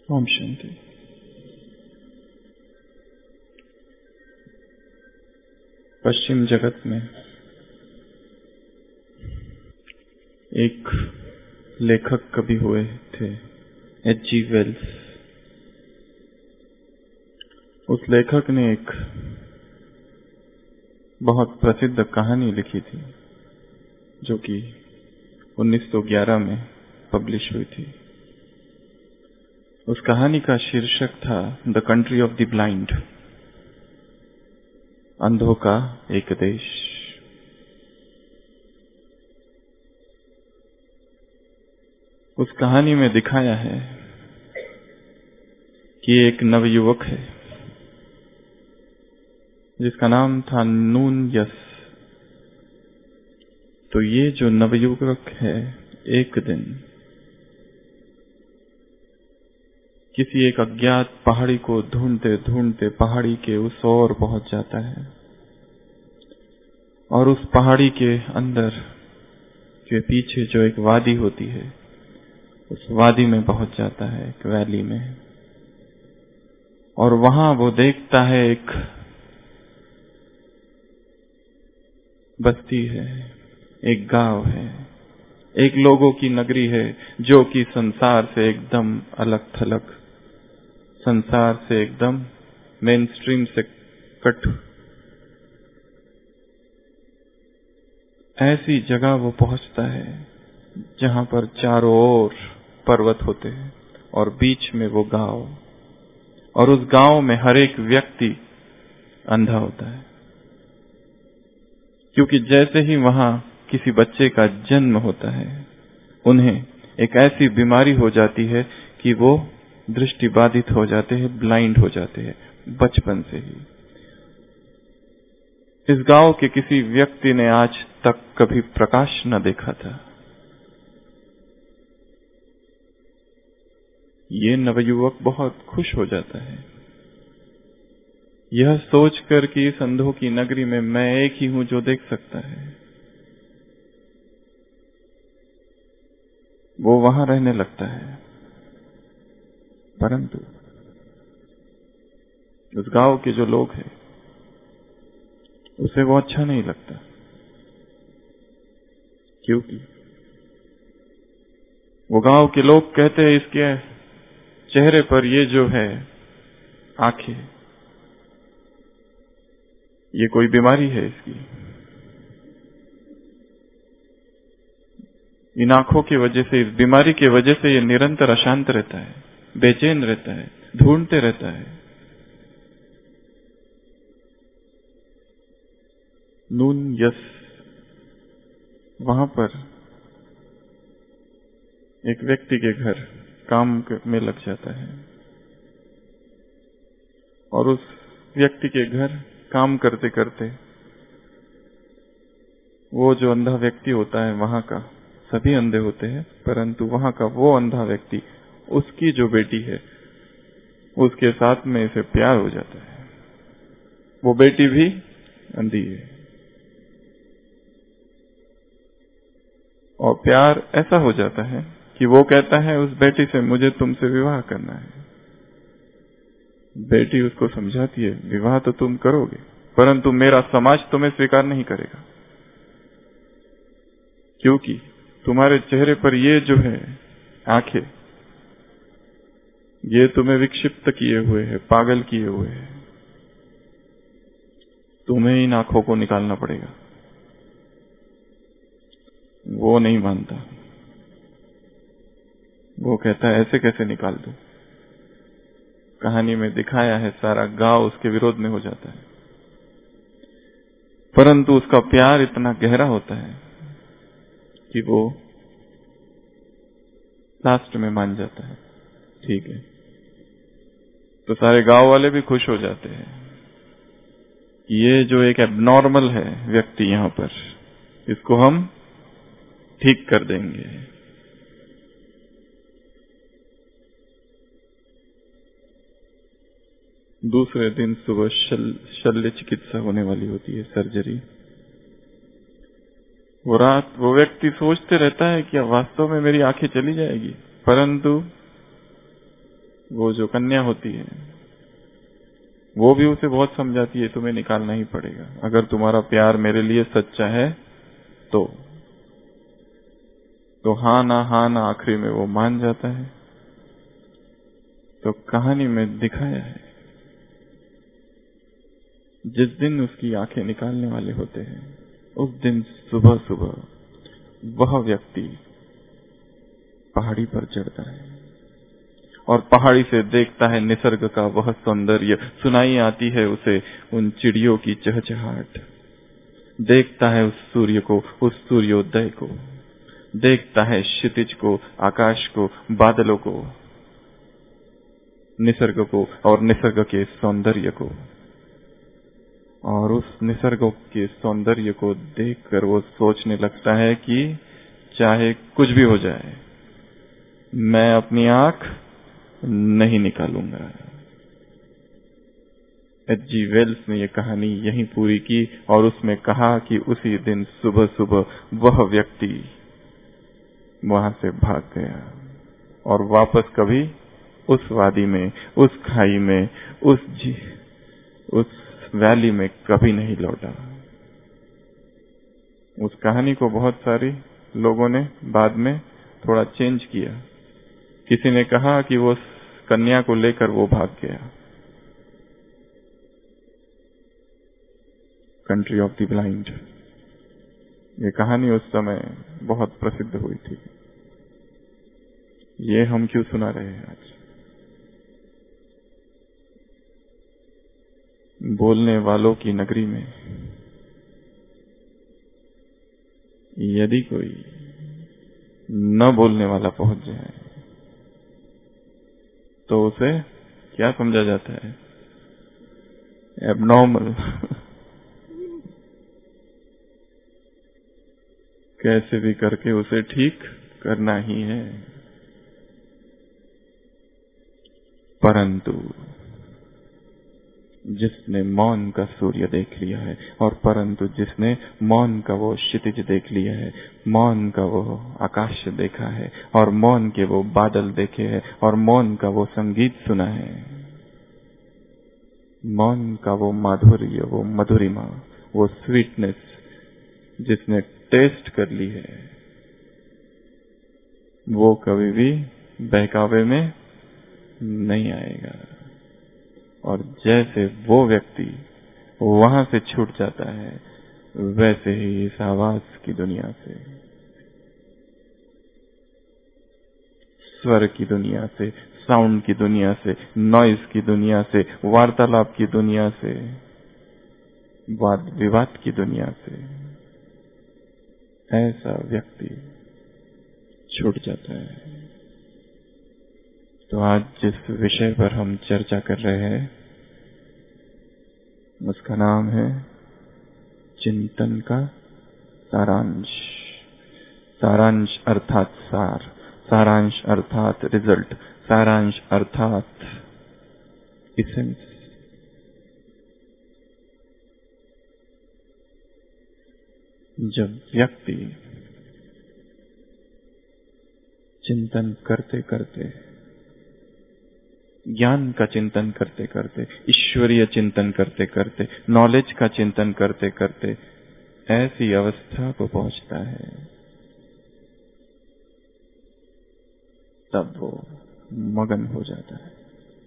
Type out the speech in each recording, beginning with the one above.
ओम शांति। पश्चिम जगत में एक लेखक कवि हुए थे, H.G. वेल्स। उस लेखक ने एक बहुत प्रसिद्ध कहानी लिखी थी जो कि 1911 में पब्लिश हुई थी। उस कहानी का शीर्षक था the country of the blind, अंधों का एक देश। उस कहानी में दिखाया है कि एक नवयुवक है जिसका नाम था नून यस। तो ये जो नवयुवक है एक दिन किसी एक अज्ञात पहाड़ी को ढूंढते ढूंढते पहाड़ी के उस ओर पहुंच जाता है और उस पहाड़ी के अंदर के पीछे जो एक वादी होती है उस वादी में पहुंच जाता है, एक वैली में। और वहां वो देखता है एक बस्ती है, एक गांव है, एक लोगों की नगरी है जो कि संसार से एकदम अलग थलग, संसार से एकदम मेन स्ट्रीम से कट। ऐसी जगह वो पहुंचता है जहां पर चारों ओर पर्वत होते हैं और बीच में वो गांव, और उस गांव में हर एक व्यक्ति अंधा होता है, क्योंकि जैसे ही वहां किसी बच्चे का जन्म होता है उन्हें एक ऐसी बीमारी हो जाती है कि वो दृष्टि बाधित हो जाते हैं, ब्लाइंड हो जाते हैं बचपन से ही। इस गांव के किसी व्यक्ति ने आज तक कभी प्रकाश न देखा था। ये नवयुवक बहुत खुश हो जाता है यह सोचकर कि इस अंधों की नगरी में मैं एक ही हूं जो देख सकता है। वो वहां रहने लगता है, परंतु उस गांव के जो लोग हैं उसे वो अच्छा नहीं लगता, क्योंकि वो गांव के लोग कहते हैं इसके चेहरे पर ये जो है आंखें, ये कोई बीमारी है इसकी। इन आंखों की वजह से, इस बीमारी की वजह से ये निरंतर अशांत रहता है, बेचैन रहता है, ढूंढते रहता है। नून यस वहां पर एक व्यक्ति के घर काम में लग जाता है और उस व्यक्ति के घर काम करते करते वो जो अंधा व्यक्ति होता है, वहां का सभी अंधे होते हैं, परंतु वहां का वो अंधा व्यक्ति, उसकी जो बेटी है उसके साथ में इसे प्यार हो जाता है। वो बेटी भी अंधी है और प्यार ऐसा हो जाता है कि वो कहता है उस बेटी से, मुझे तुमसे विवाह करना है। बेटी उसको समझाती है, विवाह तो तुम करोगे परंतु मेरा समाज तुम्हें स्वीकार नहीं करेगा, क्योंकि तुम्हारे चेहरे पर ये जो है आंखें, ये तुम्हें विक्षिप्त किए हुए है, पागल किए हुए है। तुम्हें इन आंखों को निकालना पड़ेगा। वो नहीं मानता, वो कहता है ऐसे कैसे निकाल दूं। कहानी में दिखाया है सारा गांव उसके विरोध में हो जाता है, परंतु उसका प्यार इतना गहरा होता है कि वो लास्ट में मान जाता है, ठीक है। तो सारे गांव वाले भी खुश हो जाते हैं, ये जो एक एबनॉर्मल है व्यक्ति यहां पर, इसको हम ठीक कर देंगे। दूसरे दिन सुबह शल्य चिकित्सा होने वाली होती है, सर्जरी। वो व्यक्ति सोचते रहता है कि वास्तव में मेरी आंखें चली जाएगी, परंतु वो जो कन्या होती है वो भी उसे बहुत समझाती है, तुम्हें निकालना ही पड़ेगा, अगर तुम्हारा प्यार मेरे लिए सच्चा है तो हाँ ना आखिरी में वो मान जाता है। तो कहानी में दिखाया है जिस दिन उसकी आंखें निकालने वाले होते हैं उस दिन सुबह सुबह वह व्यक्ति पहाड़ी पर चढ़ता है और पहाड़ी से देखता है निसर्ग का वह सौंदर्य, सुनाई आती है उसे उन चिड़ियों की चहचहाट, देखता है उस सूर्य को, उस सूर्योदय को, देखता है क्षितिज को, आकाश को, बादलों को, निसर्ग को और निसर्ग के सौंदर्य को। और उस निसर्ग के सौंदर्य को देखकर वो सोचने लगता है कि चाहे कुछ भी हो जाए मैं अपनी आंख नहीं निकालूंगा। H.G. वेल्स ने यह कहानी यहीं पूरी की और उसमें कहा कि उसी दिन सुबह सुबह वह व्यक्ति वहां से भाग गया और वापस कभी उस वादी में, उस खाई में, उस वैली में कभी नहीं लौटा। उस कहानी को बहुत सारे लोगों ने बाद में थोड़ा चेंज किया। किसी ने कहा कि वो कन्या को लेकर वो भाग गया, कंट्री ऑफ द ब्लाइंड। ये कहानी उस समय बहुत प्रसिद्ध हुई थी। ये हम क्यों सुना रहे हैं आज? बोलने वालों की नगरी में यदि कोई न बोलने वाला पहुंच जाए तो उसे क्या समझा जाता है? एबनॉर्मल। कैसे भी करके उसे ठीक करना ही है। परंतु जिसने मौन का सूर्य देख लिया है और परंतु जिसने मौन का वो क्षितिज देख लिया है, मौन का वो आकाश देखा है और मौन के वो बादल देखे हैं और मौन का वो संगीत सुना है, मौन का वो माधुर्य, वो मधुरिमा, वो स्वीटनेस जिसने टेस्ट कर ली है, वो कभी भी बहकावे में नहीं आएगा। और जैसे वो व्यक्ति वहां से छूट जाता है वैसे ही इस आवाज की दुनिया से, स्वर की दुनिया से, साउंड की दुनिया से, नॉइज की दुनिया से, वार्तालाप की दुनिया से, वाद विवाद की दुनिया से ऐसा व्यक्ति छूट जाता है। तो आज जिस विषय पर हम चर्चा कर रहे हैं उसका नाम है चिंतन का सारांश। सारांश अर्थात सार, सारांश अर्थात रिजल्ट, सारांश अर्थात इसेंस। जब व्यक्ति चिंतन करते करते, ज्ञान का चिंतन करते करते, ईश्वरीय चिंतन करते करते, नॉलेज का चिंतन करते करते ऐसी अवस्था को पहुंचता है तब वो मगन हो जाता है।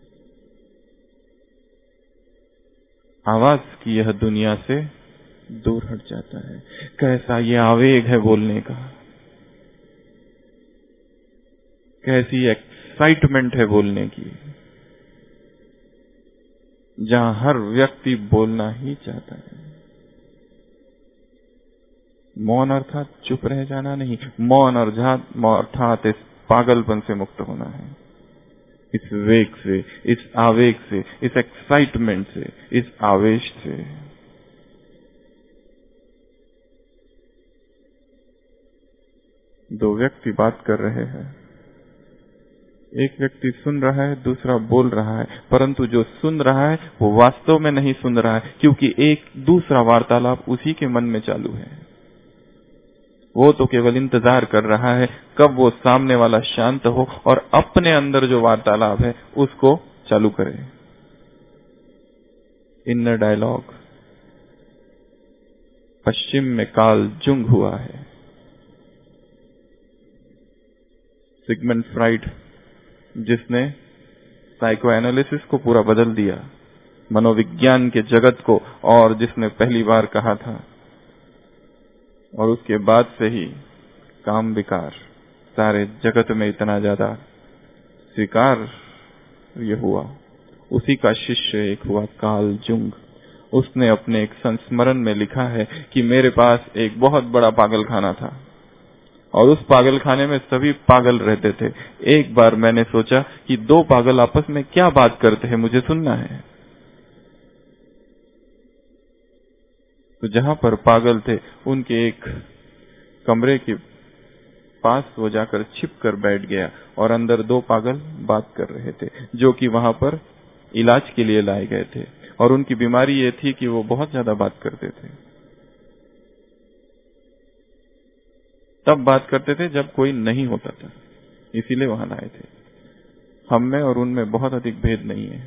आवाज की यह दुनिया से दूर हट जाता है। कैसा ये आवेग है बोलने का, कैसी एक्साइटमेंट है बोलने की, जहां हर व्यक्ति बोलना ही चाहता है। मौन अर्थात चुप रह जाना नहीं, मौन अर्थात इस पागलपन से मुक्त होना है, इस वेग से, इस आवेग से, इस एक्साइटमेंट से, इस आवेश से। दो व्यक्ति बात कर रहे हैं, एक व्यक्ति सुन रहा है, दूसरा बोल रहा है, परंतु जो सुन रहा है वो वास्तव में नहीं सुन रहा है, क्योंकि एक दूसरा वार्तालाप उसी के मन में चालू है। वो तो केवल इंतजार कर रहा है कब वो सामने वाला शांत हो और अपने अंदर जो वार्तालाप है उसको चालू करे। इनर डायलॉग पश्चिम में कार्ल जुंग हुआ है। सिगमंड फ्राइड जिसने साइको एनालिसिस को पूरा बदल दिया, मनोविज्ञान के जगत को, और जिसने पहली बार कहा था, और उसके बाद से ही काम विकार सारे जगत में इतना ज्यादा स्वीकार ये हुआ। उसी का शिष्य एक हुआ कार्ल जुंग। उसने अपने एक संस्मरण में लिखा है कि मेरे पास एक बहुत बड़ा पागलखाना था और उस पागलखाने में सभी पागल रहते थे। एक बार मैंने सोचा कि दो पागल आपस में क्या बात करते हैं, मुझे सुनना है। तो जहां पर पागल थे उनके एक कमरे के पास वो जाकर छिप कर बैठ गया और अंदर दो पागल बात कर रहे थे जो कि वहां पर इलाज के लिए लाए गए थे, और उनकी बीमारी ये थी कि वो बहुत ज्यादा बात करते थे। तब बात करते थे जब कोई नहीं होता था, इसीलिए वहां लाए थे। हम में और उनमें बहुत अधिक भेद नहीं है।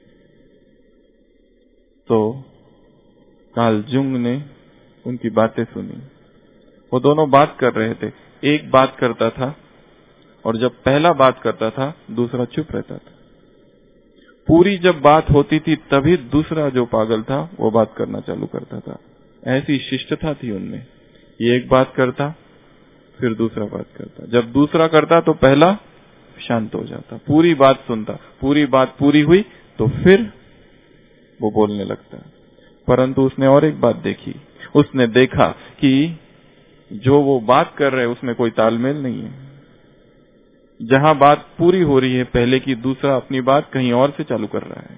तो कार्ल जुंग ने उनकी बातें सुनी। वो दोनों बात कर रहे थे, एक बात करता था और जब पहला बात करता था दूसरा चुप रहता था। पूरी जब बात होती थी तभी दूसरा जो पागल था वो बात करना चालू करता था। ऐसी शिष्टता थी उनमें। ये एक बात करता फिर दूसरा बात करता, जब दूसरा करता तो पहला शांत हो जाता, पूरी बात सुनता, पूरी बात पूरी हुई तो फिर वो बोलने लगता। परंतु उसने और एक बात देखी, उसने देखा कि जो वो बात कर रहे उसमें कोई तालमेल नहीं है। जहां बात पूरी हो रही है पहले की, दूसरा अपनी बात कहीं और से चालू कर रहा है,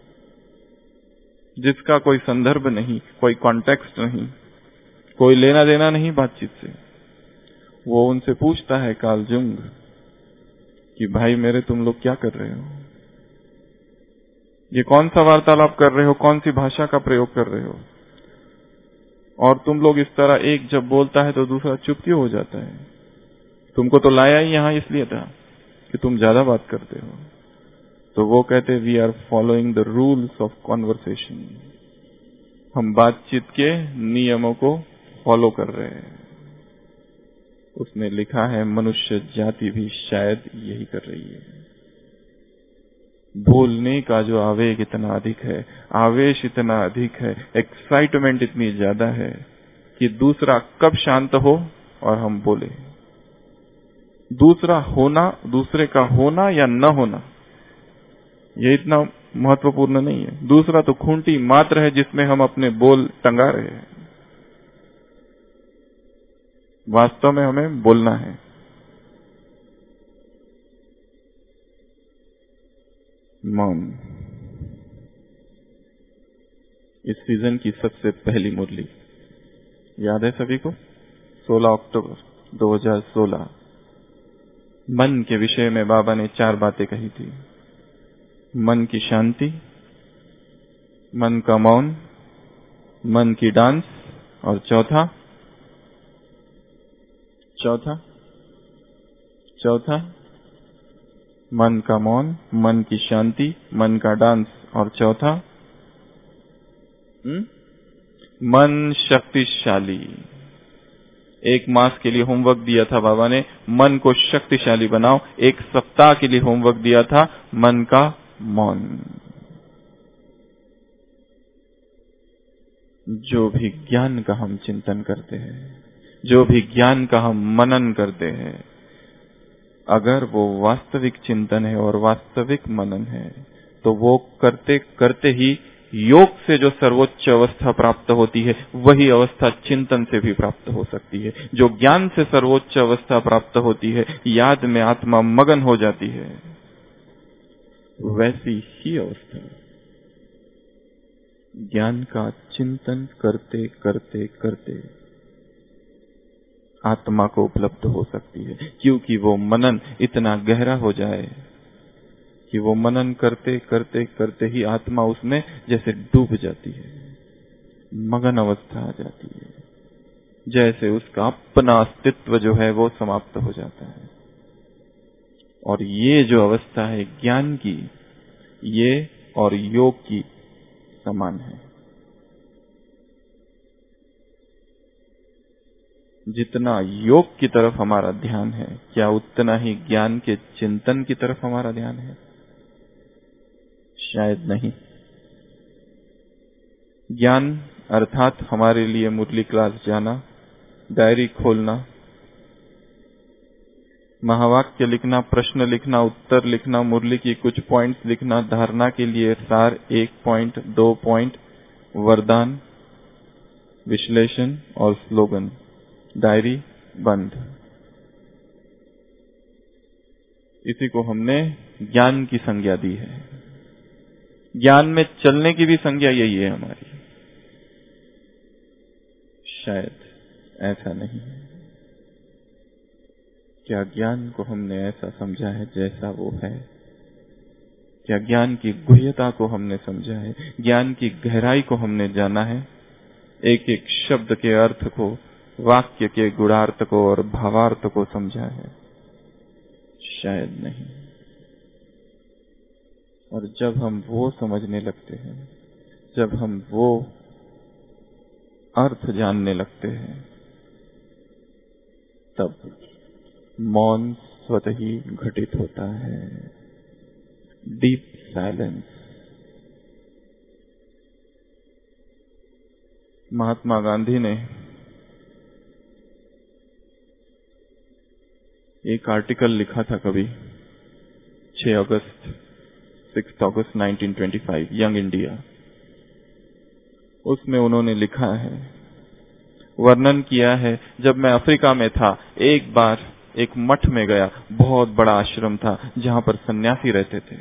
जिसका कोई संदर्भ नहीं, कोई कॉन्टेक्स्ट नहीं, कोई लेना देना नहीं बातचीत से। वो उनसे पूछता है कार्ल जुंग कि भाई मेरे तुम लोग क्या कर रहे हो, ये कौन सा वार्तालाप कर रहे हो, कौन सी भाषा का प्रयोग कर रहे हो, और तुम लोग इस तरह एक जब बोलता है तो दूसरा चुप क्यों हो जाता है? तुमको तो लाया ही यहां इसलिए था कि तुम ज्यादा बात करते हो। तो वो कहते we are following the rules of conversation, हम बातचीत के नियमों को फॉलो कर रहे हैं। उसने लिखा है मनुष्य जाति भी शायद यही कर रही है। बोलने का जो आवेग इतना अधिक है, आवेश इतना अधिक है, एक्साइटमेंट इतनी ज्यादा है कि दूसरा कब शांत हो और हम बोले। दूसरा होना, दूसरे का होना या न होना, ये इतना महत्वपूर्ण नहीं है। दूसरा तो खूंटी मात्र है जिसमें हम अपने बोल टंगा रहे हैं। वास्तव में हमें बोलना है। मौन इस सीजन की सबसे पहली मुरली याद है सभी को? 16 अक्टूबर 2016। मन के विषय में बाबा ने 4 बातें कही थी। मन की शांति, मन का मौन, मन की डांस, और चौथा मन का मौन, मन की शांति, मन का डांस, और चौथा मन शक्तिशाली। 1 मास के लिए होमवर्क दिया था बाबा ने, मन को शक्तिशाली बनाओ। 1 सप्ताह के लिए होमवर्क दिया था, मन का मौन। जो भी ज्ञान का हम चिंतन करते हैं, जो भी ज्ञान का हम मनन करते हैं, अगर वो वास्तविक चिंतन है और वास्तविक मनन है तो वो करते करते ही योग से जो सर्वोच्च अवस्था प्राप्त होती है वही अवस्था चिंतन से भी प्राप्त हो सकती है। जो ज्ञान से सर्वोच्च अवस्था प्राप्त होती है, याद में आत्मा मगन हो जाती है, वैसी ही अवस्था ज्ञान का चिंतन करते करते करते आत्मा को उपलब्ध हो सकती है। क्योंकि वो मनन इतना गहरा हो जाए कि वो मनन करते करते करते ही आत्मा उसमें जैसे डूब जाती है, मगन अवस्था आ जाती है। जैसे उसका अपना अस्तित्व जो है वो समाप्त हो जाता है। और ये जो अवस्था है ज्ञान की, ये और योग की समान है। जितना योग की तरफ हमारा ध्यान है, क्या उतना ही ज्ञान के चिंतन की तरफ हमारा ध्यान है? शायद नहीं। ज्ञान अर्थात हमारे लिए मुरली क्लास जाना, डायरी खोलना, महावाक्य लिखना, प्रश्न लिखना, उत्तर लिखना, मुरली की कुछ पॉइंट्स लिखना, धारणा के लिए सार 1 पॉइंट, 2 पॉइंट, वरदान, विश्लेषण और स्लोगन, डायरी बंद। इसी को हमने ज्ञान की संज्ञा दी है। ज्ञान में चलने की भी संज्ञा यही है हमारी। शायद ऐसा नहीं है। क्या ज्ञान को हमने ऐसा समझा है जैसा वो है? क्या ज्ञान की गुह्यता को हमने समझा है? ज्ञान की गहराई को हमने जाना है? एक एक शब्द के अर्थ को, वाक्य के गुणार्थ को और भावार्थ को समझा है? शायद नहीं। और जब हम वो समझने लगते हैं, जब हम वो अर्थ जानने लगते हैं, तब मौन स्वतः ही घटित होता है। Deep silence. महात्मा गांधी ने एक आर्टिकल लिखा था कभी, 6 अगस्त 1925, यंग इंडिया। उसमें उन्होंने लिखा है, वर्णन किया है, जब मैं अफ्रीका में था, एक बार एक मठ में गया, बहुत बड़ा आश्रम था जहां पर सन्यासी रहते थे,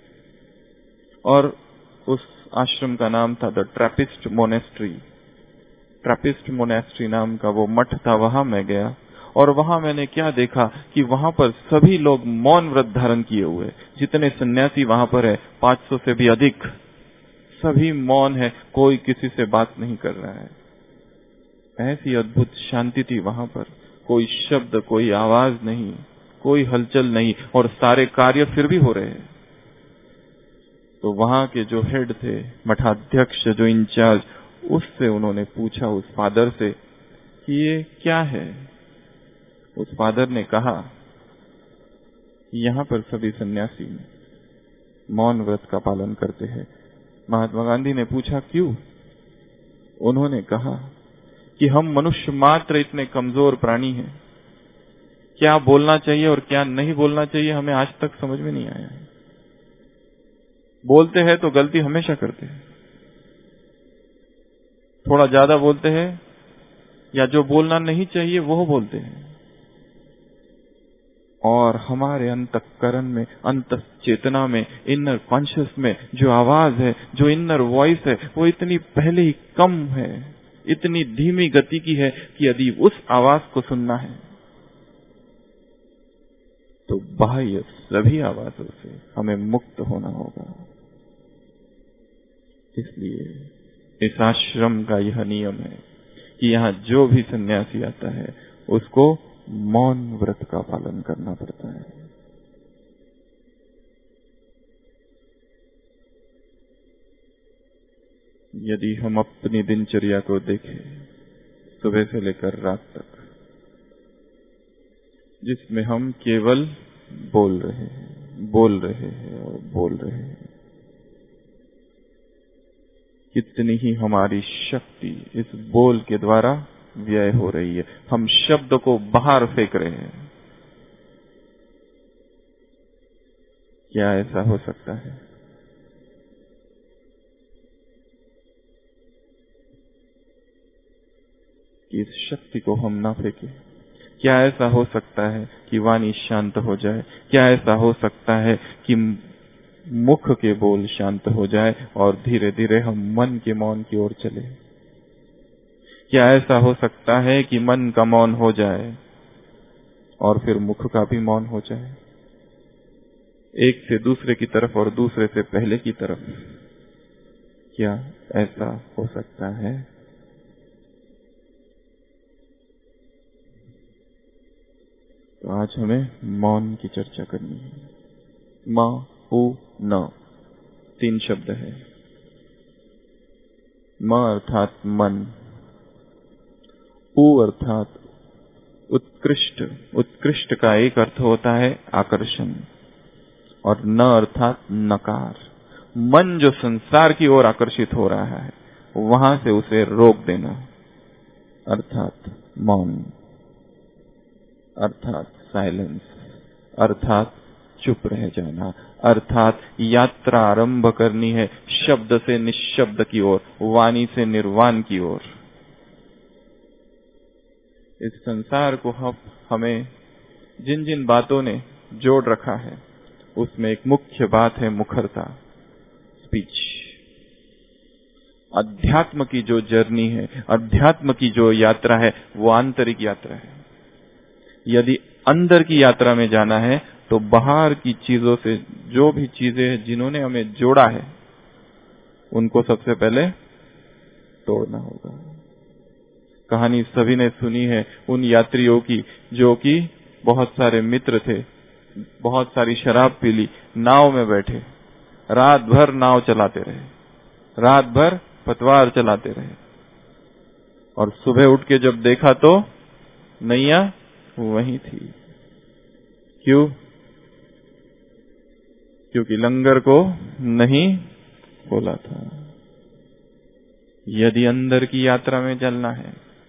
और उस आश्रम का नाम था the Trappist monastery. Trappist monastery नाम का वो मठ था। वहां मैं गया और वहां मैंने क्या देखा कि वहां पर सभी लोग मौन व्रत धारण किए हुए, जितने सन्यासी वहां पर है 500 से भी अधिक, सभी मौन है, कोई किसी से बात नहीं कर रहा है। ऐसी अद्भुत शांति थी वहां पर, कोई शब्द, कोई आवाज नहीं, कोई हलचल नहीं, और सारे कार्य फिर भी हो रहे हैं। तो वहां के जो हेड थे, मठाध्यक्ष, जो इंचार्ज, उससे उन्होंने पूछा, उस फादर से, कि ये क्या है? उस फादर ने कहा, यहाँ पर सभी सन्यासी मौन व्रत का पालन करते हैं। महात्मा गांधी ने पूछा, क्यों? उन्होंने कहा कि हम मनुष्य मात्र इतने कमजोर प्राणी हैं, क्या बोलना चाहिए और क्या नहीं बोलना चाहिए हमें आज तक समझ में नहीं आया है। बोलते हैं तो गलती हमेशा करते हैं, थोड़ा ज्यादा बोलते हैं, या जो बोलना नहीं चाहिए वो बोलते हैं। और हमारे अंतःकरण में, अंत चेतना में, इनर कॉन्शियस में जो आवाज है, जो इनर वॉइस है, वो इतनी पहले ही कम है, इतनी धीमी गति की है कि यदि उस आवाज को सुनना है तो बाह्य सभी आवाजों से हमें मुक्त होना होगा। इसलिए इस आश्रम का यह नियम है कि यहाँ जो भी सन्यासी आता है उसको मौन व्रत का पालन करना पड़ता है। यदि हम अपनी दिनचर्या को देखें, सुबह से लेकर रात तक, जिसमें हम केवल बोल रहे हैं, बोल रहे हैं और बोल रहे हैं, कितनी ही हमारी शक्ति इस बोल के द्वारा व्यय हो रही है। हम शब्द को बाहर फेंक रहे हैं। क्या ऐसा हो सकता है कि इस शक्ति को हम ना फेंके? क्या ऐसा हो सकता है कि वाणी शांत हो जाए? क्या ऐसा हो सकता है कि मुख के बोल शांत हो जाए और धीरे धीरे हम मन के मौन की ओर चले? क्या ऐसा हो सकता है कि मन का मौन हो जाए और फिर मुख का भी मौन हो जाए, एक से दूसरे की तरफ और दूसरे से पहले की तरफ? क्या ऐसा हो सकता है? तो आज हमें मौन की चर्चा करनी है। म, उ, न 3 शब्द है। म अर्थात मन, उ अर्थात उत्कृष्ट। उत्कृष्ट का एक अर्थ होता है आकर्षण, और न अर्थात नकार। मन जो संसार की ओर आकर्षित हो रहा है वहां से उसे रोक देना, अर्थात मौन, अर्थात साइलेंस, अर्थात चुप रह जाना, अर्थात यात्रा आरंभ करनी है शब्द से निशब्द की ओर, वाणी से निर्वाण की ओर। इस संसार को हमें जिन जिन बातों ने जोड़ रखा है उसमें एक मुख्य बात है मुखरता, स्पीच। अध्यात्म की जो जर्नी है, अध्यात्म की जो यात्रा है वो आंतरिक यात्रा है। यदि अंदर की यात्रा में जाना है तो बाहर की चीजों से, जो भी चीजें जिन्होंने हमें जोड़ा है उनको सबसे पहले तोड़ना होगा। कहानी सभी ने सुनी है उन यात्रियों की जो कि बहुत सारे मित्र थे, बहुत सारी शराब पी ली, नाव में बैठे, रात भर नाव चलाते रहे, रात भर पतवार चलाते रहे, और सुबह उठ के जब देखा तो नैया वहीं थी। क्यों? क्योंकि लंगर को नहीं खोला था। यदि अंदर की यात्रा में चलना है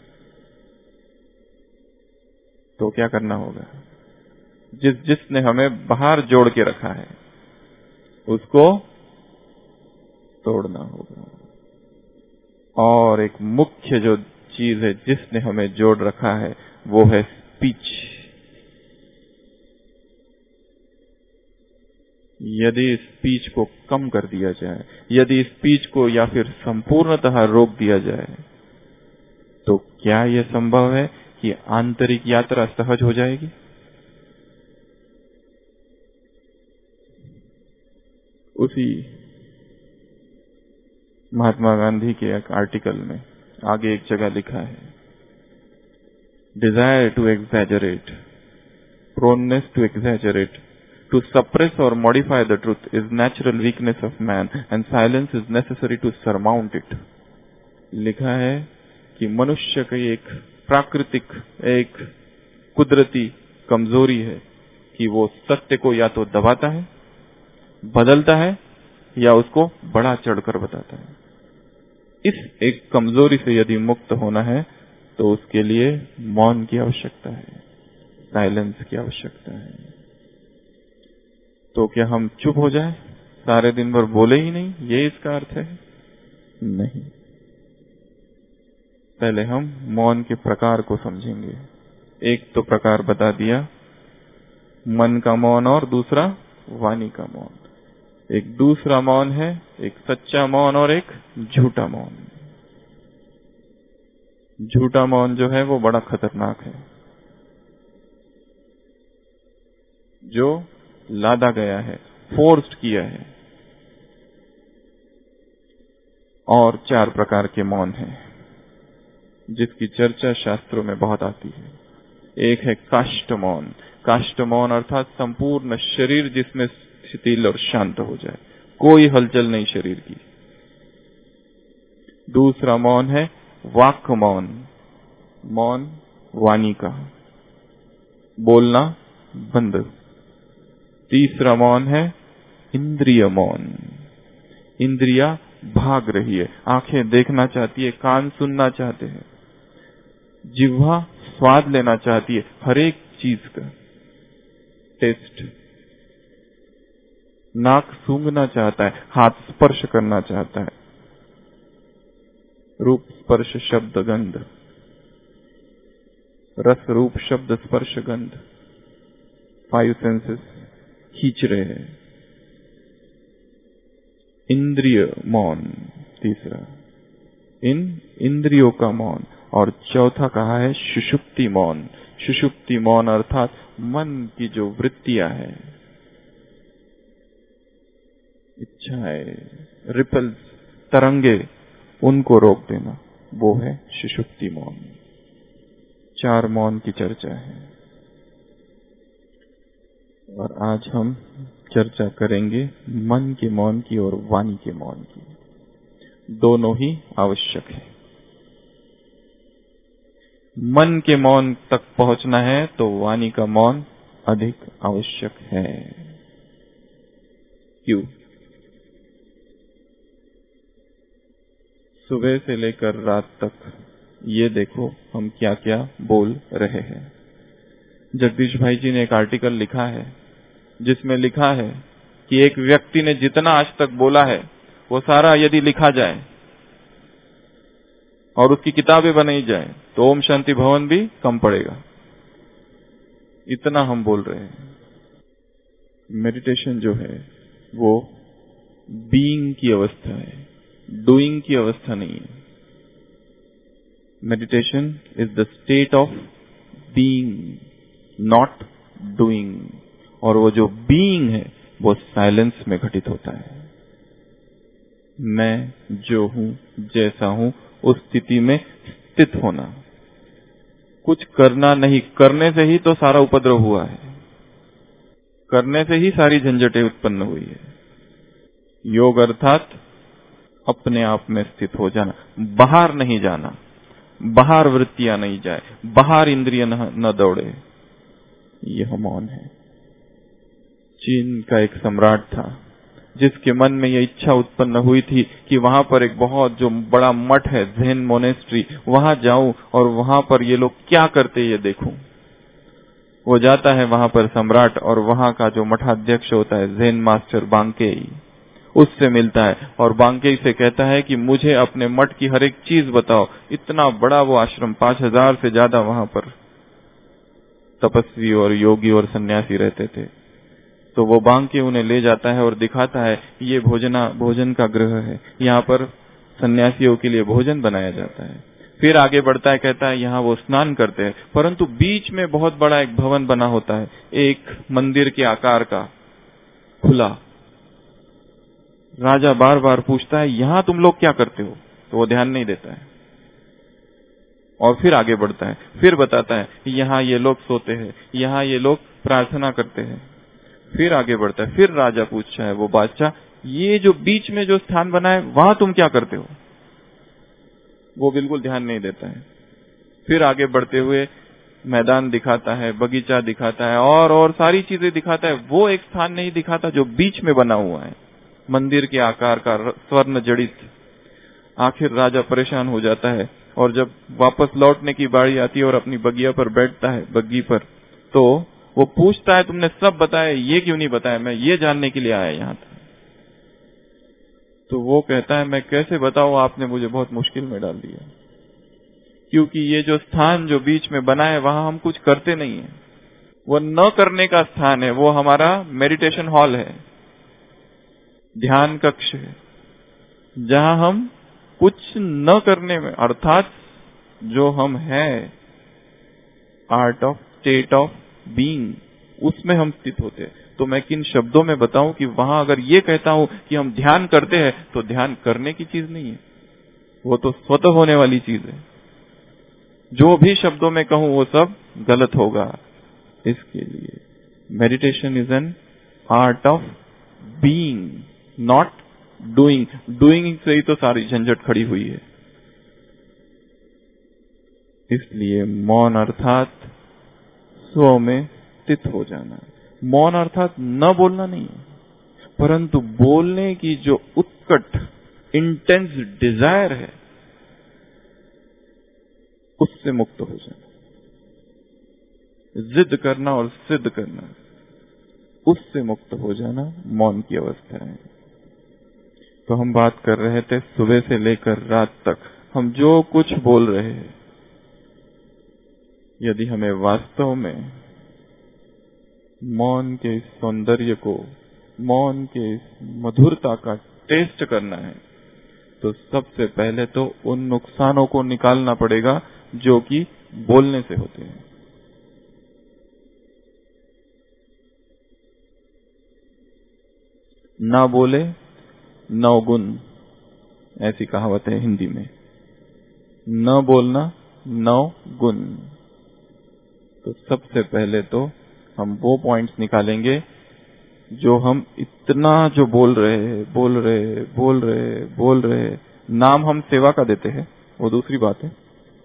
तो क्या करना होगा? जिसने हमें बाहर जोड़ के रखा है उसको तोड़ना होगा। और एक मुख्य जो चीज है जिसने हमें जोड़ रखा है वो है स्पीच। यदि स्पीच को कम कर दिया जाए, यदि स्पीच को या फिर संपूर्णतः रोक दिया जाए, तो क्या यह संभव है कि आंतरिक यात्रा सहज हो जाएगी? उसी महात्मा गांधी के एक आर्टिकल में आगे एक जगह लिखा है, desire to exaggerate, proneness to exaggerate, to suppress or modify the truth is natural weakness of man and silence is necessary to surmount it। लिखा है कि मनुष्य की एक प्राकृतिक, एक कुदरती कमजोरी है कि वो सत्य को या तो दबाता है, बदलता है, या उसको बढ़ा चढ़कर बताता है। इस एक कमजोरी से यदि मुक्त होना है तो उसके लिए मौन की आवश्यकता है, साइलेंस की आवश्यकता है। तो क्या हम चुप हो जाए, सारे दिन भर बोले ही नहीं, ये इसका अर्थ है? नहीं। पहले हम मौन के प्रकार को समझेंगे। एक तो प्रकार बता दिया मन का मौन, और दूसरा वाणी का मौन। एक दूसरा मौन है एक सच्चा मौन और एक झूठा मौन। झूठा मौन जो है वो बड़ा खतरनाक है, जो लादा गया है, फोर्स्ड किया है। और 4 प्रकार के मौन हैं जिसकी चर्चा शास्त्रों में बहुत आती है। एक है काष्ठ मौन। काष्ठ मौन अर्थात संपूर्ण शरीर जिसमें शिथिल और शांत हो जाए, कोई हलचल नहीं शरीर की। दूसरा मौन है वाक् मौन, मौन वाणी का, बोलना बंद। तीसरा मौन है इंद्रिय मौन। इंद्रिया भाग रही है, आंखें देखना चाहती है, कान सुनना चाहते हैं, जिह्वा स्वाद लेना चाहती है हर एक चीज का टेस्ट, नाक सूंघना चाहता है, हाथ स्पर्श करना चाहता है, रूप स्पर्श शब्द गंध, रस रूप शब्द स्पर्श गंध, 5 सेंसेस खींच रहे हैं। इंद्रिय मौन तीसरा, इन इंद्रियों का मौन। और चौथा कहा है सुषुप्ति मौन। सुषुप्ति मौन अर्थात मन की जो वृत्तियां हैं, इच्छाएं, रिपल्स, तरंगे, उनको रोक देना, वो है सुषुप्ति मौन। 4 मौन की चर्चा है। और आज हम चर्चा करेंगे मन के मौन की और वाणी के मौन की। दोनों ही आवश्यक है। मन के मौन तक पहुंचना है तो वाणी का मौन अधिक आवश्यक है। क्यों? सुबह से लेकर रात तक ये देखो हम क्या क्या बोल रहे हैं। जगदीश भाई जी ने एक आर्टिकल लिखा है जिसमें लिखा है कि एक व्यक्ति ने जितना आज तक बोला है वो सारा यदि लिखा जाए और उसकी किताबें बनाई जाए तो ओम शांति भवन भी कम पड़ेगा, इतना हम बोल रहे हैं। मेडिटेशन जो है वो बीइंग की अवस्था है, डूइंग की अवस्था नहीं है। Meditation is the state of being, not doing. और वो जो बीइंग है वो साइलेंस में घटित होता है। मैं जो हूं, जैसा हूं, उस स्थिति में स्थित होना। कुछ करना नहीं, करने से ही तो सारा उपद्रव हुआ है, करने से ही सारी झंझटें उत्पन्न हुई है। योग अर्थात अपने आप में स्थित हो जाना, बाहर नहीं जाना, बाहर वृत्तियां नहीं जाए, बाहर इंद्रिय न दौड़े। यह मौन है। चीन का एक सम्राट था जिसके मन में यह इच्छा उत्पन्न हुई थी कि वहां पर एक बहुत जो बड़ा मठ है, ज़ेन मोनेस्ट्री, वहां जाऊं और वहां पर ये लोग क्या करते ये देखूं। वो जाता है वहां पर सम्राट, और वहां का जो मठाध्यक्ष होता है ज़ेन मास्टर बांकेई, उससे मिलता है और बांकेई से कहता है कि मुझे अपने मठ की हर एक चीज बताओ। इतना बड़ा वो आश्रम, 5000 से ज्यादा वहां पर तपस्वी और योगी और सन्यासी रहते थे। तो वो बांके उन्हें ले जाता है और दिखाता है ये भोजन का गृह है, यहाँ पर सन्यासियों के लिए भोजन बनाया जाता है। फिर आगे बढ़ता है, कहता है यहाँ वो स्नान करते हैं, परंतु बीच में बहुत बड़ा एक भवन बना होता है, एक मंदिर के आकार का, खुला। राजा बार बार पूछता है यहाँ तुम लोग क्या करते हो, तो वो ध्यान नहीं देता है। और फिर आगे बढ़ता है, फिर बताता है यहाँ ये लोग सोते हैं, यहाँ ये लोग प्रार्थना करते हैं। फिर आगे बढ़ता है, फिर राजा पूछता है, वो बादशाह, ये जो बीच में जो स्थान बना है वहां तुम क्या करते हो? वो बिल्कुल ध्यान नहीं देता है। फिर आगे बढ़ते हुए मैदान दिखाता है, बगीचा दिखाता है और सारी चीजें दिखाता है। वो एक स्थान नहीं दिखाता जो बीच में बना हुआ है, मंदिर के आकार का, स्वर्ण जड़ित। आखिर राजा परेशान हो जाता है और जब वापस लौटने की बारी आती है और अपनी बगिया पर बैठता है, बग्गी पर, तो वो पूछता है तुमने सब बताया, ये क्यों नहीं बताया? मैं ये जानने के लिए आया यहाँ था। तो वो कहता है मैं कैसे बताऊं, आपने मुझे बहुत मुश्किल में डाल दिया, क्योंकि ये जो स्थान जो बीच में बना है वहां हम कुछ करते नहीं है। वो न करने का स्थान है, वो हमारा मेडिटेशन हॉल है, ध्यान कक्ष है, जहां हम कुछ न करने में, अर्थात जो हम हैं, art of state of being, उसमें हम स्थित होते हैं। तो मैं किन शब्दों में बताऊं कि वहां अगर ये कहता हूं कि हम ध्यान करते हैं तो ध्यान करने की चीज नहीं है, वो तो स्वतः होने वाली चीज है। जो भी शब्दों में कहूं वो सब गलत होगा। इसके लिए meditation is an art of being, not doing. Doing से ही तो सारी झंझट खड़ी हुई है। इसलिए मौन अर्थात स्व में स्थित हो जाना। मौन अर्थात न बोलना नहीं है, परंतु बोलने की जो उत्कट इंटेंस डिजायर है उससे मुक्त हो जाना। जिद करना और सिद्ध करना, उससे मुक्त हो जाना मौन की अवस्था है। तो हम बात कर रहे थे सुबह से लेकर रात तक हम जो कुछ बोल रहे हैं, यदि हमें वास्तव में मौन के इस सौंदर्य को, मौन के इस मधुरता का टेस्ट करना है, तो सबसे पहले तो उन नुकसानों को निकालना पड़ेगा जो कि बोलने से होते हैं। ना बोले नौ गुण, ऐसी कहावत है हिंदी में। न बोलना 9 गुण। तो सबसे पहले तो हम वो पॉइंट्स निकालेंगे जो हम इतना जो बोल रहे, नाम हम सेवा का देते हैं, वो दूसरी बात है,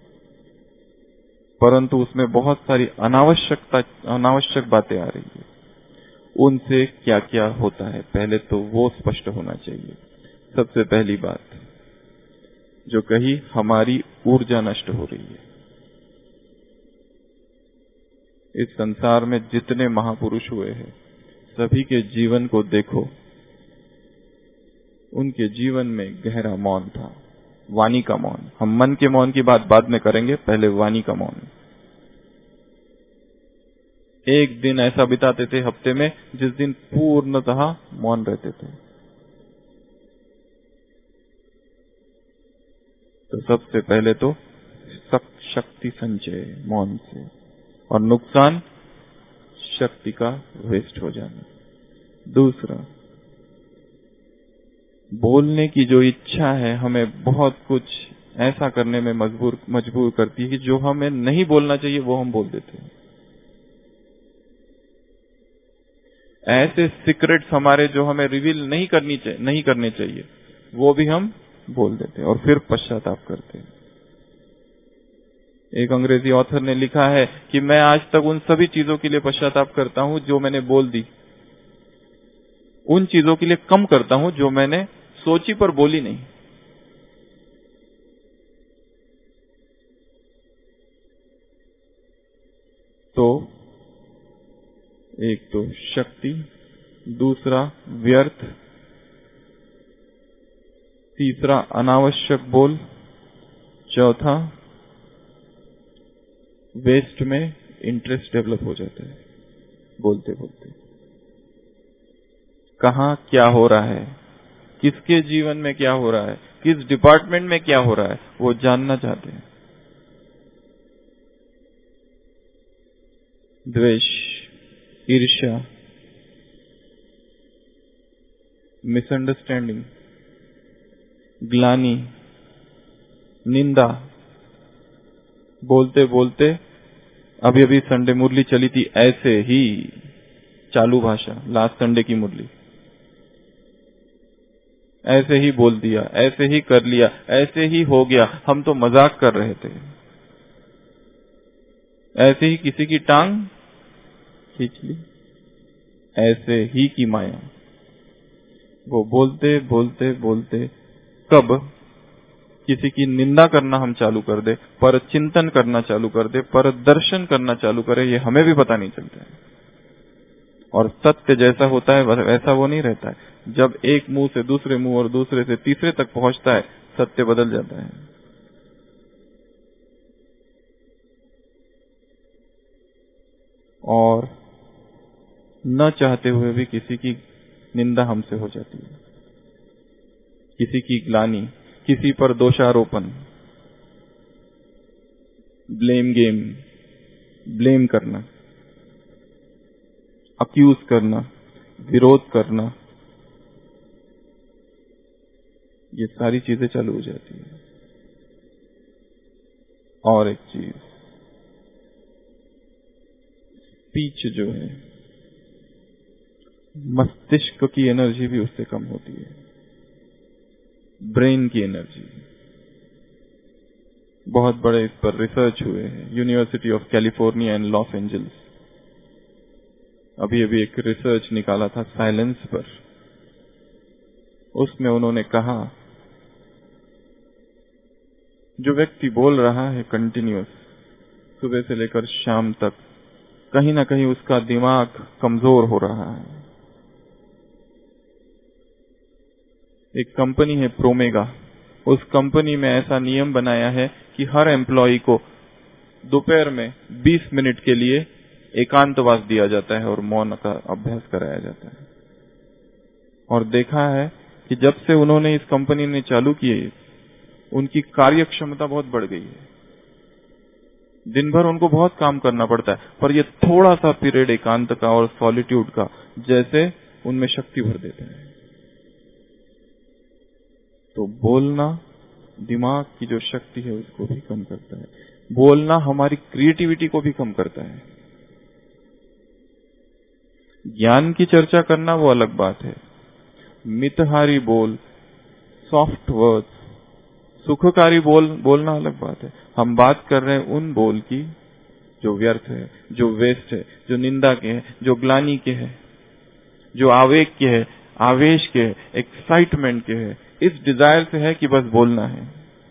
परंतु उसमें बहुत सारी अनावश्यक बातें आ रही है। उनसे क्या क्या होता है, पहले तो वो स्पष्ट होना चाहिए। सबसे पहली बात जो कही, हमारी ऊर्जा नष्ट हो रही है। इस संसार में जितने महापुरुष हुए हैं, सभी के जीवन को देखो, उनके जीवन में गहरा मौन था, वाणी का मौन। हम मन के मौन की बात बाद में करेंगे, पहले वाणी का मौन। एक दिन ऐसा बिताते थे हफ्ते में जिस दिन पूर्णतः मौन रहते थे। तो सबसे पहले तो शक्ति संचय मौन से, और नुकसान शक्ति का वेस्ट हो जाना। दूसरा, बोलने की जो इच्छा है हमें बहुत कुछ ऐसा करने में मजबूर करती है कि जो हमें नहीं बोलना चाहिए वो हम बोल देते हैं। ऐसे सीक्रेट्स हमारे जो हमें रिवील नहीं करने चाहिए वो भी हम बोल देते हैं और फिर पश्चाताप करते हैं। एक अंग्रेजी ऑथर ने लिखा है कि मैं आज तक उन सभी चीजों के लिए पश्चाताप करता हूं जो मैंने बोल दी, उन चीजों के लिए कम करता हूं जो मैंने सोची पर बोली नहीं। तो एक तो शक्ति, दूसरा व्यर्थ, तीसरा अनावश्यक बोल, चौथा वेस्ट में इंटरेस्ट डेवलप हो जाता है बोलते बोलते। कहाँ क्या हो रहा है, किसके जीवन में क्या हो रहा है, किस डिपार्टमेंट में क्या हो रहा है, वो जानना चाहते हैं। द्वेष, ईर्ष्या, मिसअंडरस्टैंडिंग, ग्लानि, निंदा, बोलते बोलते अभी अभी संडे मुरली चली थी, ऐसे ही चालू भाषा, लास्ट संडे की मुरली, ऐसे ही बोल दिया, ऐसे ही कर लिया, ऐसे ही हो गया, हम तो मजाक कर रहे थे, ऐसे ही किसी की टांग खींच ली, ऐसे ही की माया। वो बोलते बोलते बोलते कब किसी की निंदा करना हम चालू कर दे, पर चिंतन करना चालू कर दे, पर दर्शन करना चालू करे, ये हमें भी पता नहीं चलता है। और सत्य जैसा होता है वैसा वो नहीं रहता है। जब एक मुंह से दूसरे मुंह और दूसरे से तीसरे तक पहुंचता है, सत्य बदल जाता है। और न चाहते हुए भी किसी की निंदा हमसे हो जाती है, किसी की ग्लानि, किसी पर दोषारोपण, ब्लेम गेम, ब्लेम करना, अक्यूज करना, विरोध करना, ये सारी चीजें चालू हो जाती है। और एक चीज, स्पीच जो है, मस्तिष्क की एनर्जी भी उससे कम होती है, ब्रेन की एनर्जी। बहुत बड़े इस पर रिसर्च हुए हैं, university of California and Los Angeles. अभी अभी एक रिसर्च निकाला था साइलेंस पर। उसमें उन्होंने कहा, जो व्यक्ति बोल रहा है कंटिन्यूअस सुबह से लेकर शाम तक, कहीं ना कहीं उसका दिमाग कमजोर हो रहा है। एक कंपनी है प्रोमेगा, उस कंपनी में ऐसा नियम बनाया है कि हर एम्प्लॉय को दोपहर में 20 मिनट के लिए एकांतवास दिया जाता है और मौन का अभ्यास कराया जाता है। और देखा है कि जब से उन्होंने इस कंपनी ने चालू किए, उनकी कार्य क्षमता बहुत बढ़ गई है। दिन भर उनको बहुत काम करना पड़ता है, पर ये थोड़ा सा पीरियड एकांत का और सॉलिट्यूड का जैसे उनमें शक्ति भर देता है। तो बोलना दिमाग की जो शक्ति है उसको भी कम करता है, बोलना हमारी क्रिएटिविटी को भी कम करता है। ज्ञान की चर्चा करना वो अलग बात है। मितहारी बोल, सॉफ्ट वर्ड्स, सुखकारी बोलना अलग बात है। हम बात कर रहे हैं उन बोल की जो व्यर्थ है, जो वेस्ट है, जो निंदा के है, जो ग्लानि के है, जो आवेग के है, आवेश के है, एक्साइटमेंट के है, इस डिजायर से है कि बस बोलना है।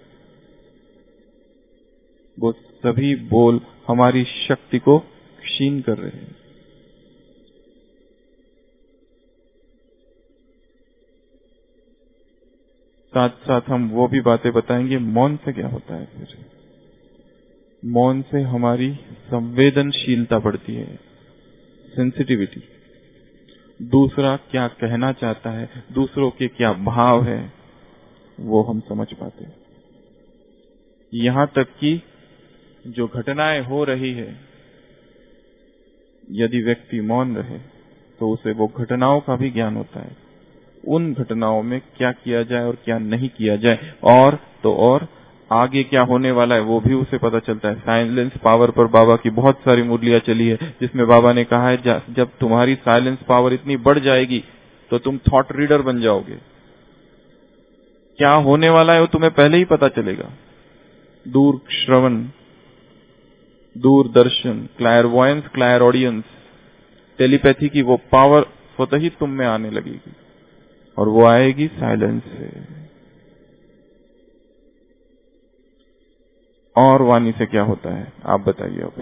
वो सभी बोल हमारी शक्ति को क्षीण कर रहे हैं। साथ साथ हम वो भी बातें बताएंगे मौन से क्या होता है। फिर मौन से हमारी संवेदनशीलता बढ़ती है, सेंसिटिविटी। दूसरा क्या कहना चाहता है, दूसरों के क्या भाव है, वो हम समझ पाते हैं। यहां तक कि जो घटनाएं हो रही है, यदि व्यक्ति मौन रहे तो उसे वो घटनाओं का भी ज्ञान होता है। उन घटनाओं में क्या किया जाए और क्या नहीं किया जाए, और आगे क्या होने वाला है वो भी उसे पता चलता है। साइलेंस पावर पर बाबा की बहुत सारी मुरलियां चली है, जिसमें बाबा ने कहा है जब तुम्हारी साइलेंस पावर इतनी बढ़ जाएगी तो तुम थॉट रीडर बन जाओगे। क्या होने वाला है वो तुम्हें पहले ही पता चलेगा। दूर श्रवण, दूरदर्शन, क्लायरवॉयंस, क्लायर ऑडियंस, टेलीपैथी की वो पावर स्वतः ही तुम में आने लगेगी, और वो आएगी साइलेंस से। और वाणी से क्या होता है आप बताइए। अब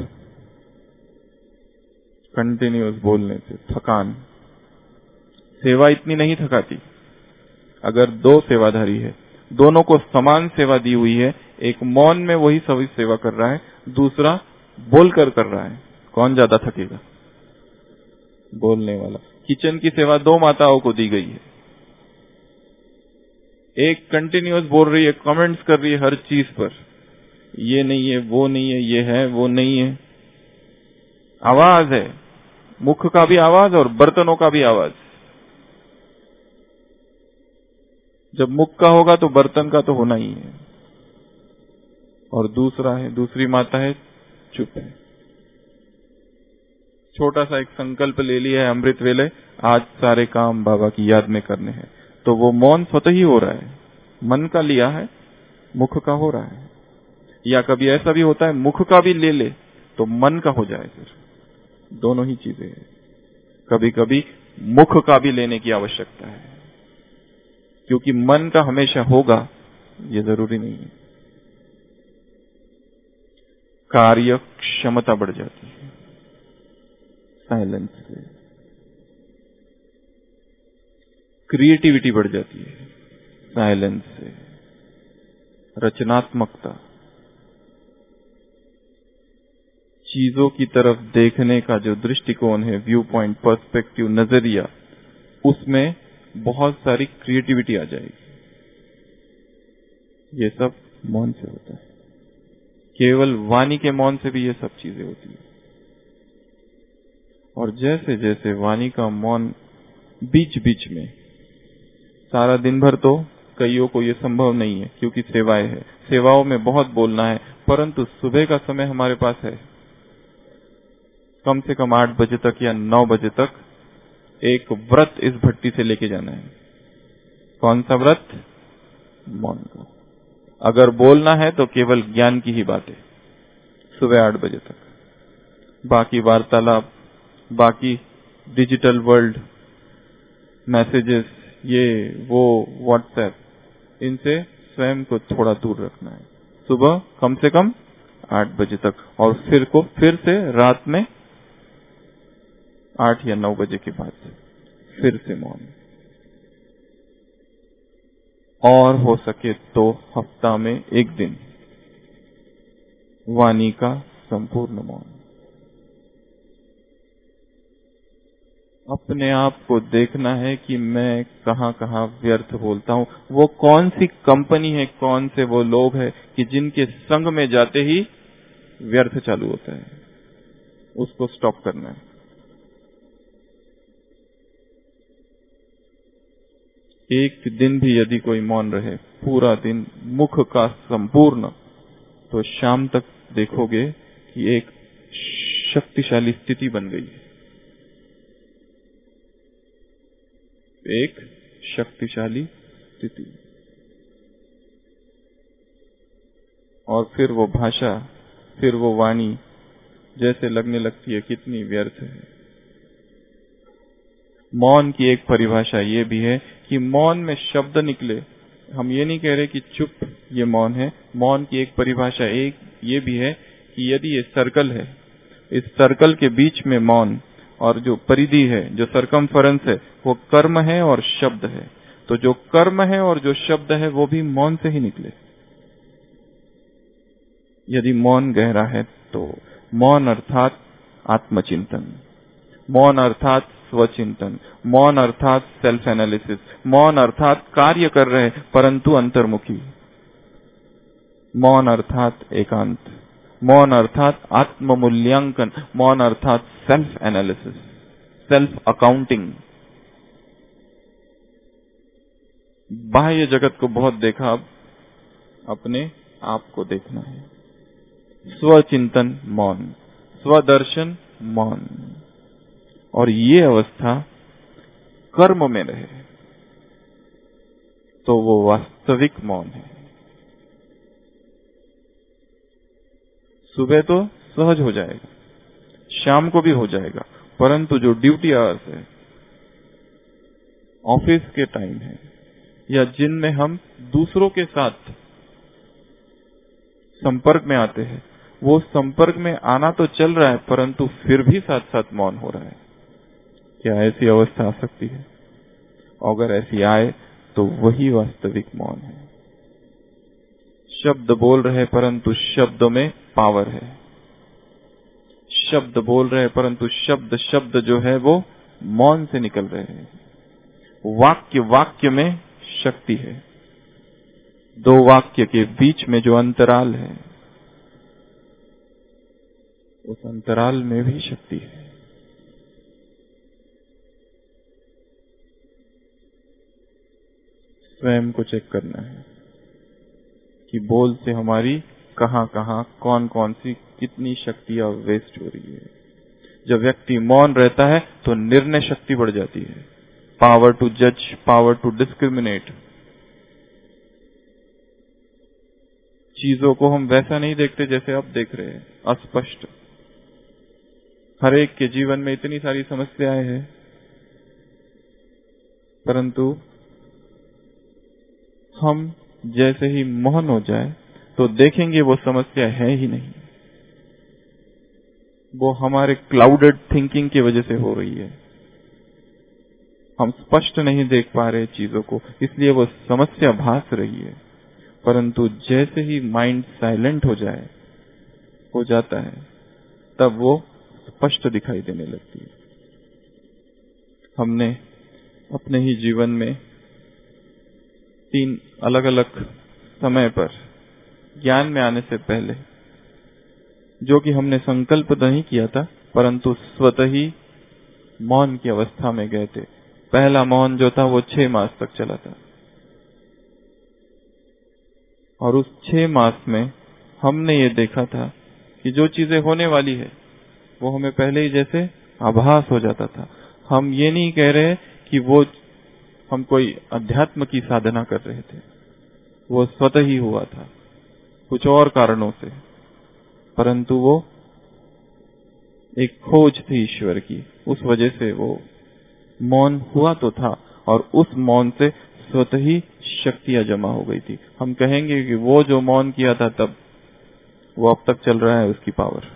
कंटिन्यूअस बोलने से थकान, सेवा इतनी नहीं थकाती। अगर दो सेवाधारी है, दोनों को समान सेवा दी हुई है, एक मौन में वही सभी सेवा कर रहा है, दूसरा बोलकर कर रहा है, कौन ज्यादा थकेगा? बोलने वाला। किचन की सेवा दो माताओं को दी गई है, एक कंटिन्यूअस बोल रही है, कमेंट्स कर रही है हर चीज पर, ये नहीं है, वो नहीं है, ये है, वो नहीं है। आवाज है, मुख का भी आवाज और बर्तनों का भी आवाज। जब मुख का होगा तो बर्तन का तो होना ही है। और दूसरी माता है, चुप है। छोटा सा एक संकल्प ले लिया है अमृत वेले, आज सारे काम बाबा की याद में करने हैं, तो वो मौन स्वतः ही हो रहा है। मन का लिया है, मुख का हो रहा है। या कभी ऐसा भी होता है मुख का भी ले ले तो मन का हो जाए। फिर दोनों ही चीजें हैं। कभी कभी मुख का भी लेने की आवश्यकता है, क्योंकि मन का हमेशा होगा ये जरूरी नहीं है। कार्य क्षमता बढ़ जाती है साइलेंस से, क्रिएटिविटी बढ़ जाती है साइलेंस से, रचनात्मकता, चीजों की तरफ देखने का जो दृष्टिकोण है, व्यू पॉइंट, पर्सपेक्टिव, नजरिया, उसमें बहुत सारी क्रिएटिविटी आ जाएगी। ये सब मौन से होता है। केवल वाणी के मौन से भी ये सब चीजें होती है। और जैसे जैसे वाणी का मौन बीच बीच में, सारा दिन भर तो कईयों को ये संभव नहीं है क्योंकि सेवाएं है, सेवाओं में बहुत बोलना है, परंतु सुबह का समय हमारे पास है, कम से कम 8 बजे तक या 9 बजे तक एक व्रत इस भट्टी से लेके जाना है। कौन सा व्रत? मौन का। अगर बोलना है तो केवल ज्ञान की ही बात है, सुबह 8 बजे तक। बाकी वार्तालाप, बाकी डिजिटल वर्ल्ड, मैसेजेस, ये वो, व्हाट्सएप, इनसे स्वयं को थोड़ा दूर रखना है। सुबह कम से कम 8 बजे तक, और फिर से रात में 8 या 9 बजे के बाद फिर से मौन। और हो सके तो हफ्ता में एक दिन वाणी का संपूर्ण मौन। अपने आप को देखना है कि मैं कहां कहां व्यर्थ बोलता हूं। वो कौन सी कंपनी है, कौन से वो लोग हैं कि जिनके संग में जाते ही व्यर्थ चालू होता है, उसको स्टॉप करना है। एक दिन भी यदि कोई मौन रहे, पूरा दिन मुख का संपूर्ण, तो शाम तक देखोगे कि एक शक्तिशाली स्थिति बन गई है। एक शक्तिशाली स्थिति। और फिर वो भाषा, फिर वो वाणी जैसे लगने लगती है कितनी व्यर्थ है। मौन की एक परिभाषा ये भी है कि मौन में शब्द निकले। हम ये नहीं कह रहे कि चुप ये मौन है। मौन की एक परिभाषा एक ये भी है कि यदि ये सर्कल है, इस सर्कल के बीच में मौन और जो परिधि है, जो सरकमफरेंस है, वो कर्म है और शब्द है। तो जो कर्म है और जो शब्द है वो भी मौन से ही निकले। यदि मौन गहरा है तो मौन अर्थात आत्मचिंतन, मौन अर्थात स्वचिंतन, मौन अर्थात सेल्फ एनालिसिस, मौन अर्थात कार्य कर रहे परंतु अंतर्मुखी, मौन अर्थात एकांत, मौन अर्थात आत्ममूल्यांकन, मौन अर्थात सेल्फ एनालिसिस, सेल्फ अकाउंटिंग। बाह्य जगत को बहुत देखा, अब अपने आप को देखना है। स्वचिंतन मौन, स्वदर्शन मौन, और ये अवस्था कर्म में रहे तो वो वास्तविक मौन है। सुबह तो सहज हो जाएगा, शाम को भी हो जाएगा, परंतु जो ड्यूटी आवर्स है, ऑफिस के टाइम है, या जिनमें हम दूसरों के साथ संपर्क में आते हैं, वो संपर्क में आना तो चल रहा है परंतु फिर भी साथ साथ मौन हो रहा है। क्या ऐसी अवस्था आ सकती है? अगर ऐसी आए तो वही वास्तविक मौन है। शब्द बोल रहे परंतु शब्दों में पावर है। शब्द बोल रहे परंतु शब्द जो है वो मौन से निकल रहे हैं। वाक्य में शक्ति है। दो वाक्य के बीच में जो अंतराल है, उस अंतराल में भी शक्ति है। स्वयं को चेक करना है कि बोल से हमारी कहां कहां कौन कौन सी कितनी शक्तियां वेस्ट हो रही है। जब व्यक्ति मौन रहता है तो निर्णय शक्ति बढ़ जाती है। पावर टू जज, पावर टू डिस्क्रिमिनेट। चीजों को हम वैसा नहीं देखते जैसे अब देख रहे हैं, अस्पष्ट। हर एक के जीवन में इतनी सारी समस्याएं हैं, परंतु हम जैसे ही मौन हो जाए तो देखेंगे वो समस्या है ही नहीं। वो हमारे क्लाउडेड थिंकिंग की वजह से हो रही है। हम स्पष्ट नहीं देख पा रहे चीजों को, इसलिए वो समस्या भास रही है। परंतु जैसे ही माइंड साइलेंट हो जाता है, तब वो स्पष्ट दिखाई देने लगती है। हमने अपने ही जीवन में 3 अलग अलग समय पर ज्ञान में आने से पहले, जो कि हमने संकल्प नहीं किया था परंतु स्वतः ही मौन की अवस्था में गए थे। पहला मौन जो था वो 6 मास तक चला था, और उस 6 मास में हमने ये देखा था कि जो चीजें होने वाली है वो हमें पहले ही जैसे आभास हो जाता था। हम ये नहीं कह रहे कि वो हम कोई अध्यात्म की साधना कर रहे थे, वो स्वतः ही हुआ था कुछ और कारणों से, परंतु वो एक खोज थी ईश्वर की। उस वजह से वो मौन हुआ तो था, और उस मौन से स्वतः ही शक्तियां जमा हो गई थी। हम कहेंगे कि वो जो मौन किया था तब, वो अब तक चल रहा है, उसकी पावर।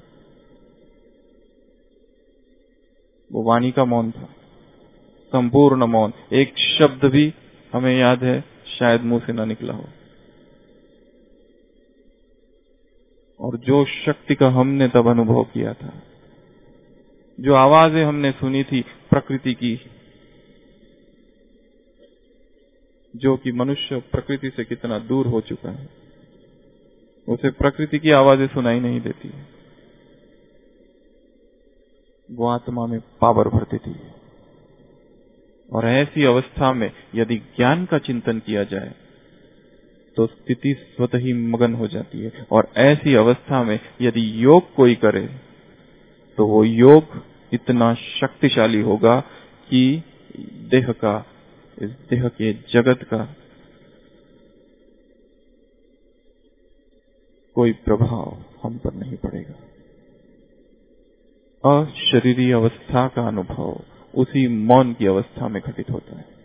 वो वाणी का मौन था, संपूर्ण मौन। एक शब्द भी हमें याद है शायद मुंह से ना निकला हो, और जो शक्ति का हमने तब अनुभव किया था, जो आवाजें हमने सुनी थी प्रकृति की, जो कि मनुष्य प्रकृति से कितना दूर हो चुका है, उसे प्रकृति की आवाजें सुनाई नहीं देती है। वो आत्मा में पावर भरती थी। और ऐसी अवस्था में यदि ज्ञान का चिंतन किया जाए तो स्थिति स्वतः ही मगन हो जाती है। और ऐसी अवस्था में यदि योग कोई करे तो वो योग इतना शक्तिशाली होगा कि देह का, इस देह के जगत का कोई प्रभाव हम पर नहीं पड़ेगा। अशरीरी अवस्था का अनुभव उसी मौन की अवस्था में घटित होता है।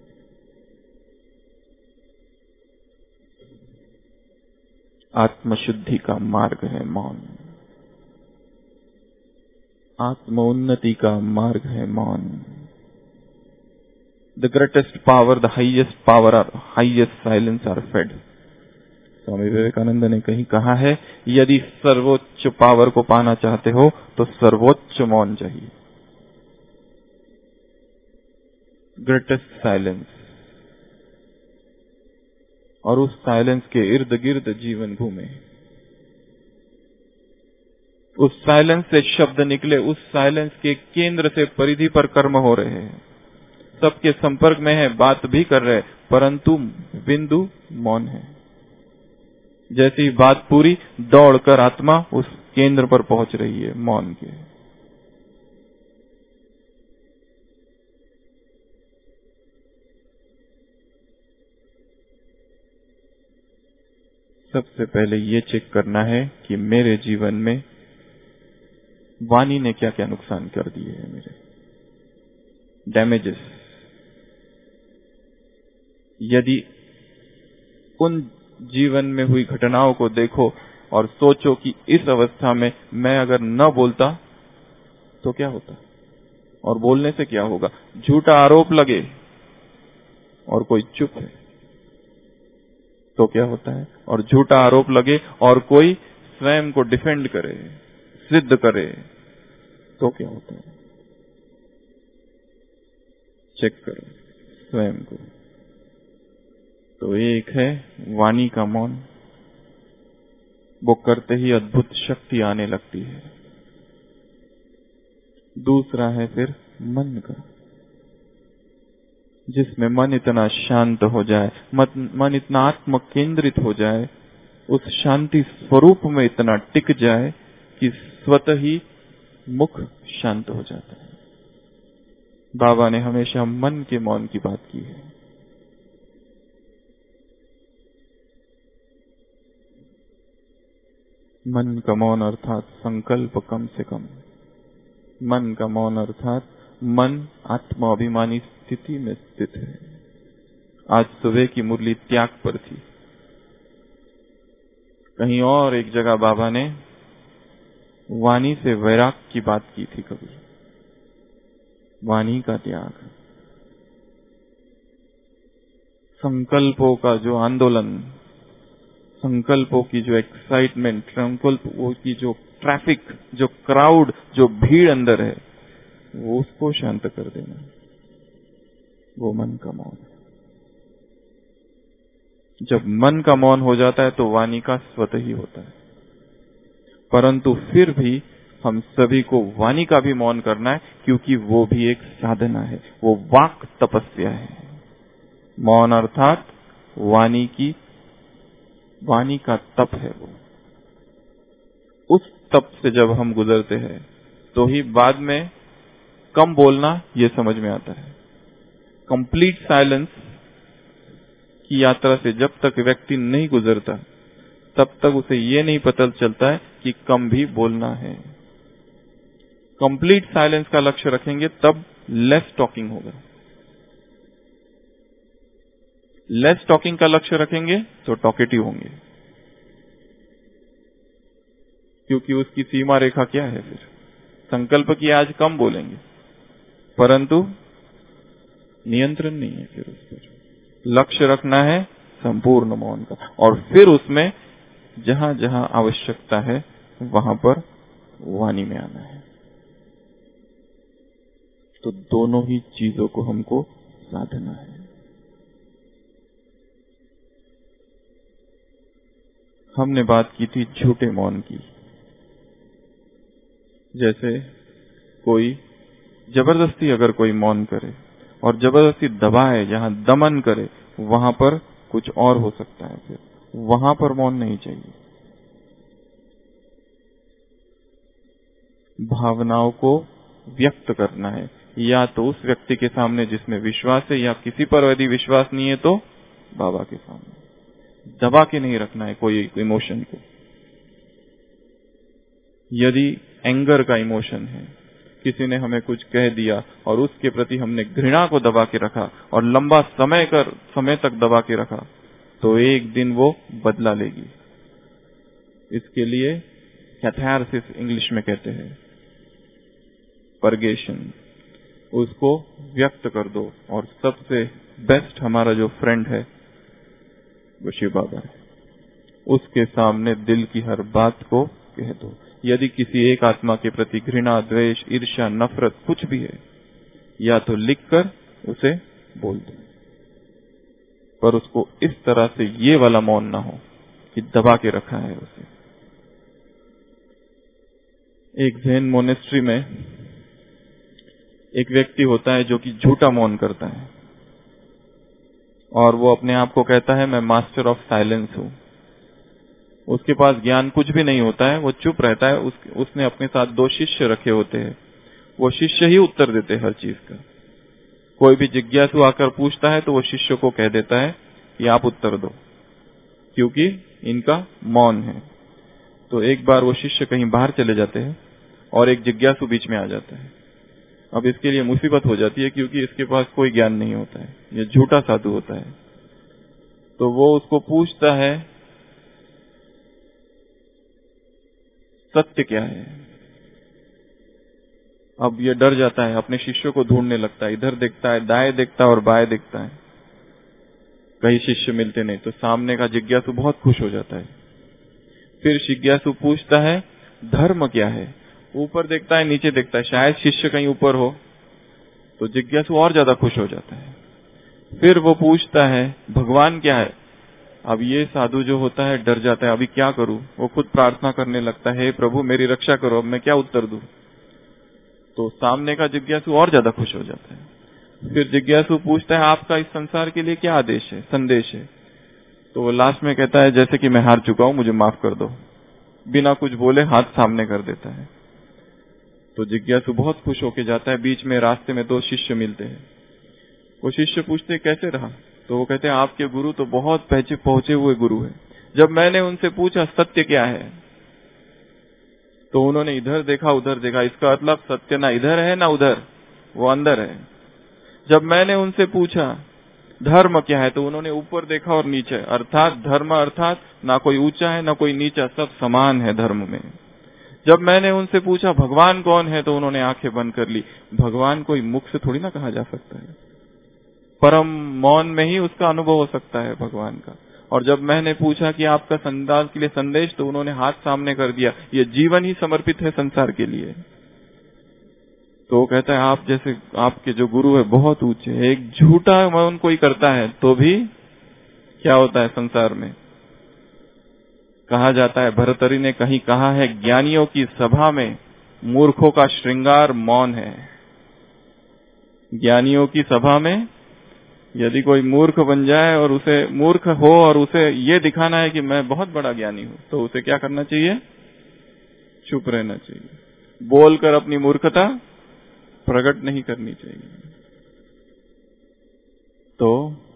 आत्मशुद्धि का मार्ग है मौन, आत्मोन्नति का मार्ग है मौन। The greatest power, the highest power, highest silence are fed. Swami Vivekananda ने कहीं कहा है, यदि सर्वोच्च पावर को पाना चाहते हो तो सर्वोच्च मौन चाहिए। ग्रेटेस्ट साइलेंस, और उस साइलेंस के इर्द गिर्द जीवन घूमे। उस साइलेंस से शब्द निकले, उस साइलेंस के केंद्र से परिधि पर कर्म हो रहे हैं, सबके संपर्क में है, बात भी कर रहे, परंतु बिंदु मौन है। जैसी बात पूरी, दौड़कर आत्मा उस केंद्र पर पहुंच रही है मौन के। सबसे पहले ये चेक करना है कि मेरे जीवन में वाणी ने क्या क्या नुकसान कर दिए हैं, मेरे डैमेजेस। यदि उन जीवन में हुई घटनाओं को देखो और सोचो कि इस अवस्था में मैं अगर न बोलता तो क्या होता, और बोलने से क्या होगा। झूठा आरोप लगे और कोई चुप है तो क्या होता है, और झूठा आरोप लगे और कोई स्वयं को डिफेंड करे, सिद्ध करे, तो क्या होता है। चेक करो स्वयं को। तो एक है वाणी का मौन, वो करते ही अद्भुत शक्ति आने लगती है। दूसरा है फिर मन का, जिसमें मन इतना शांत हो जाए, मन इतना आत्म केंद्रित हो जाए, उस शांति स्वरूप में इतना टिक जाए कि स्वतः ही मुख शांत हो जाता है। बाबा ने हमेशा मन के मौन की बात की है। मन का मौन अर्थात संकल्प कम से कम। मन का मौन अर्थात मन आत्माभिमानी स्थिति में स्थित है। आज सुबह की मुरली त्याग पर थी। कहीं और एक जगह बाबा ने वाणी से वैराग की बात की थी। कभी वाणी का त्याग, संकल्पों का जो आंदोलन, संकल्पों की जो एक्साइटमेंट, संकल्पों की जो ट्रैफिक, जो क्राउड, जो भीड़ अंदर है, वो उसको शांत कर देना, वो मन का मौन है। जब मन का मौन हो जाता है तो वाणी का स्वतः ही होता है। परंतु फिर भी हम सभी को वाणी का भी मौन करना है, क्योंकि वो भी एक साधना है, वो वाक तपस्या है। मौन अर्थात वाणी का तप है। वो उस तप से जब हम गुजरते हैं तो ही बाद में कम बोलना ये समझ में आता है। कंप्लीट साइलेंस की यात्रा से जब तक व्यक्ति नहीं गुजरता तब तक उसे ये नहीं पता चलता है कि कम भी बोलना है। कंप्लीट साइलेंस का लक्ष्य रखेंगे तब लेस टॉकिंग होगा। लेस टॉकिंग का लक्ष्य रखेंगे तो टॉकेटिव होंगे, क्योंकि उसकी सीमा रेखा क्या है। फिर संकल्प की आज कम बोलेंगे परंतु नियंत्रण नहीं है। फिर उस पर लक्ष्य रखना है संपूर्ण मौन का, और फिर उसमें जहां जहां आवश्यकता है वहां पर वाणी में आना है। तो दोनों ही चीजों को हमको साधना है। हमने बात की थी झूठे मौन की। जैसे कोई जबरदस्ती अगर कोई मौन करे और जबरदस्ती दबाए, जहां दमन करे, वहां पर कुछ और हो सकता है। फिर वहां पर मौन नहीं चाहिए। भावनाओं को व्यक्त करना है, या तो उस व्यक्ति के सामने जिसमें विश्वास है, या किसी पर यदि विश्वास नहीं है तो बाबा के सामने। दबा के नहीं रखना है कोई इमोशन को। यदि एंगर का इमोशन है, किसी ने हमें कुछ कह दिया और उसके प्रति हमने घृणा को दबा के रखा और लंबा समय तक दबा के रखा, तो एक दिन वो बदला लेगी। इसके लिए कैथारसिस इंग्लिश में कहते हैं, परगेशन। उसको व्यक्त कर दो। और सबसे बेस्ट हमारा जो फ्रेंड है वो शिव बाबा है। उसके सामने दिल की हर बात को कह दो। यदि किसी एक आत्मा के प्रति घृणा, द्वेष, ईर्ष्या, नफरत कुछ भी है, या तो लिखकर उसे बोल दो, पर उसको इस तरह से ये वाला मौन ना हो कि दबा के रखा है उसे। एक ज़ेन मोनेस्ट्री में एक व्यक्ति होता है जो कि झूठा मौन करता है, और वो अपने आप को कहता है मैं मास्टर ऑफ साइलेंस हूं। उसके पास ज्ञान कुछ भी नहीं होता है, वो चुप रहता है। उसने अपने साथ 2 शिष्य रखे होते हैं। वो शिष्य ही उत्तर देते हैं हर चीज का। कोई भी जिज्ञासु आकर पूछता है तो वो शिष्य को कह देता है कि आप उत्तर दो, क्योंकि इनका मौन है। तो एक बार वो शिष्य कहीं बाहर चले जाते हैं और एक जिज्ञासु बीच में आ जाता है। अब इसके लिए मुसीबत हो जाती है, क्योंकि इसके पास कोई ज्ञान नहीं होता है, ये झूठा साधु होता है। तो वो उसको पूछता है सत्य क्या है। अब ये डर जाता है, अपने शिष्यों को ढूंढने लगता है। इधर देखता है, दाएं देखता है और बाएं देखता है, कई शिष्य मिलते नहीं। तो सामने का जिज्ञासु बहुत खुश हो जाता है। फिर जिज्ञासु पूछता है धर्म क्या है। ऊपर देखता है, नीचे देखता है, शायद शिष्य कहीं ऊपर हो। तो जिज्ञासु और ज्यादा खुश हो जाता है। फिर वो पूछता है भगवान क्या है। अब ये साधु जो होता है डर जाता है, अभी क्या करूं। वो खुद प्रार्थना करने लगता है, हे प्रभु मेरी रक्षा करो, अब मैं क्या उत्तर दूं। तो सामने का जिज्ञासु और ज्यादा खुश हो जाता है। फिर जिज्ञासु पूछता है आपका इस संसार के लिए क्या आदेश है, संदेश है। तो वो लास्ट में कहता है जैसे कि मैं हार चुका हूं, मुझे माफ कर दो। बिना कुछ बोले हाथ सामने कर देता है। तो जिज्ञासु बहुत खुश होके जाता है। बीच में रास्ते में 2 शिष्य मिलते हैं। वो शिष्य पूछते कैसे रहा। तो वो कहते हैं आपके गुरु तो बहुत पहुंचे हुए गुरु है। जब मैंने उनसे पूछा सत्य क्या है, तो उन्होंने इधर देखा उधर देखा। इसका मतलब सत्य ना इधर है ना उधर, वो अंदर है। जब मैंने उनसे पूछा धर्म क्या है, तो उन्होंने ऊपर देखा और नीचे, अर्थात धर्म अर्थात ना कोई ऊंचा है ना कोई नीचा, सब समान है धर्म में। जब मैंने उनसे पूछा भगवान कौन है, तो उन्होंने आंखें बंद कर ली। भगवान कोई मुख से थोड़ी ना कहा जा सकता है, परम मौन में ही उसका अनुभव हो सकता है भगवान का। और जब मैंने पूछा कि आपका संसार के लिए संदेश, तो उन्होंने हाथ सामने कर दिया, ये जीवन ही समर्पित है संसार के लिए। तो वो कहता है आप जैसे आपके जो गुरु है बहुत ऊंचे। एक झूठा मौन कोई करता है तो भी क्या होता है संसार में, कहा जाता है, भर्तृहरि ने कहीं कहा है, ज्ञानियों की सभा में मूर्खों का श्रृंगार मौन है। ज्ञानियों की सभा में यदि कोई मूर्ख बन जाए और उसे मूर्ख हो और उसे ये दिखाना है कि मैं बहुत बड़ा ज्ञानी हूं, तो उसे क्या करना चाहिए, चुप रहना चाहिए। बोलकर अपनी मूर्खता प्रकट नहीं करनी चाहिए। तो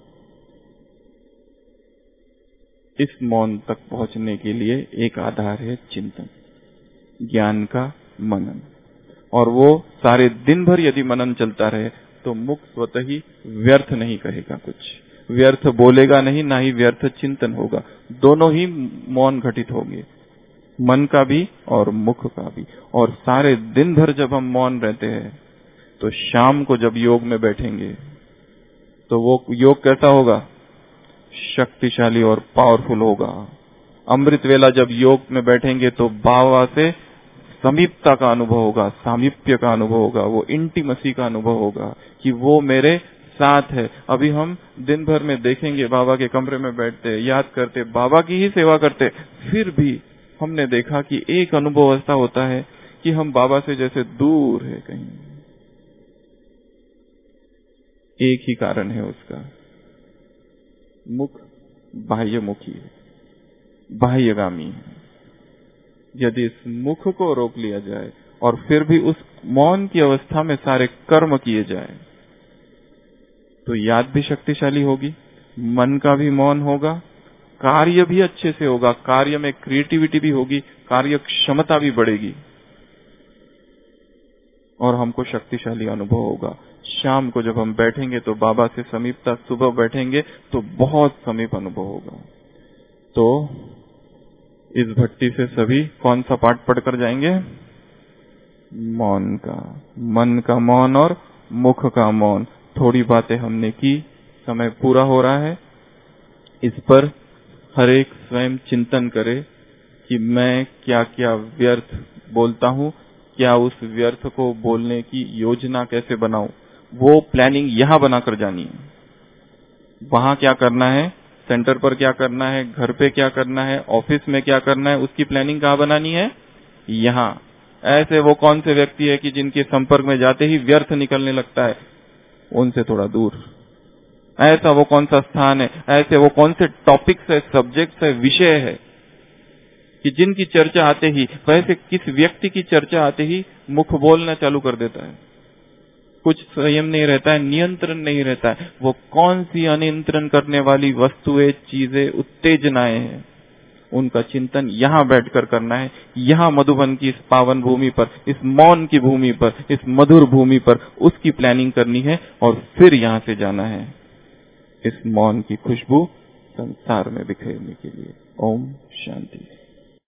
इस मौन तक पहुंचने के लिए एक आधार है चिंतन, ज्ञान का मनन। और वो सारे दिन भर यदि मनन चलता रहे तो मुख स्वतः ही व्यर्थ नहीं कहेगा, कुछ व्यर्थ बोलेगा नहीं, ना ही व्यर्थ चिंतन होगा। दोनों ही मौन घटित होंगे, मन का भी और मुख का भी। और सारे दिन भर जब हम मौन रहते हैं तो शाम को जब योग में बैठेंगे तो वो योग कैसा होगा, शक्तिशाली और पावरफुल होगा। अमृत वेला जब योग में बैठेंगे तो बाबा से समीपता का अनुभव होगा, सामीप्य का अनुभव होगा, वो इंटीमेसी का अनुभव होगा कि वो मेरे साथ है। अभी हम दिन भर में देखेंगे बाबा के कमरे में बैठते, याद करते, बाबा की ही सेवा करते, फिर भी हमने देखा कि एक अनुभव ऐसा होता है कि हम बाबा से जैसे दूर है कहीं। एक ही कारण है उसका, मुख बाह्यमुखी है, बाह्यगामी है। यदि इस मुख को रोक लिया जाए और फिर भी उस मौन की अवस्था में सारे कर्म किए जाए तो याद भी शक्तिशाली होगी, मन का भी मौन होगा, कार्य भी अच्छे से होगा, कार्य में क्रिएटिविटी भी होगी, कार्य क्षमता भी बढ़ेगी और हमको शक्तिशाली अनुभव होगा। शाम को जब हम बैठेंगे तो बाबा से समीपता, सुबह बैठेंगे तो बहुत समीप अनुभव होगा। तो इस भट्टी से सभी कौन सा पाठ पढ़कर जाएंगे? मौन का, मन का मौन और मुख का मौन। थोड़ी बातें हमने की, समय पूरा हो रहा है। इस पर हर एक स्वयं चिंतन करे कि मैं क्या क्या व्यर्थ बोलता हूं, क्या उस व्यर्थ को बोलने की योजना कैसे बनाऊं। वो प्लानिंग यहां बनाकर जानी है। वहां क्या करना है, सेंटर पर क्या करना है, घर पे क्या करना है, ऑफिस में क्या करना है, उसकी प्लानिंग कहां बनानी है? यहां। ऐसे वो कौन से व्यक्ति है कि जिनके संपर्क में जाते ही व्यर्थ निकलने लगता है, उनसे थोड़ा दूर। ऐसा वो कौन सा स्थान है, ऐसे वो कौन से टॉपिक्स है, सब्जेक्ट्स है, विषय है कि जिनकी चर्चा आते ही, वैसे किस व्यक्ति की चर्चा आते ही मुख बोलना चालू कर देता है। कुछ संयम नहीं रहता है, नियंत्रण नहीं रहता है। वो कौन सी अनियंत्रण करने वाली वस्तुएं, चीजें, उत्तेजनाएं हैं, उनका चिंतन यहां बैठकर करना है। यहां मधुबन की इस पावन भूमि पर, इस मौन की भूमि पर, इस मधुर भूमि पर उसकी प्लानिंग करनी है और फिर यहां से जाना है इस मौन की खुशबू संसार में बिखेरने के लिए। ओम शांति।